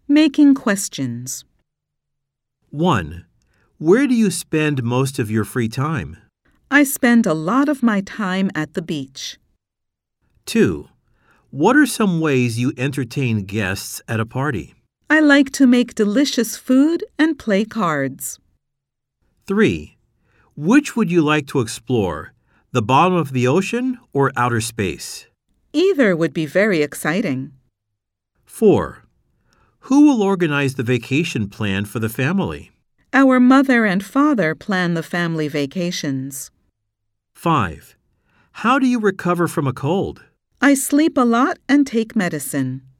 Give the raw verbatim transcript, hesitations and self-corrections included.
Making questions. one. Where do you spend most of your free time? I spend a lot of my time at the beach. two. What are some ways you entertain guests at a party? I like to make delicious food and play cards. three. Which would you like to explore, the bottom of the ocean or outer space? Either would be very exciting. four. Who will organize the vacation plan for the family? Our mother and father plan the family vacations. five. How do you recover from a cold? I sleep a lot and take medicine.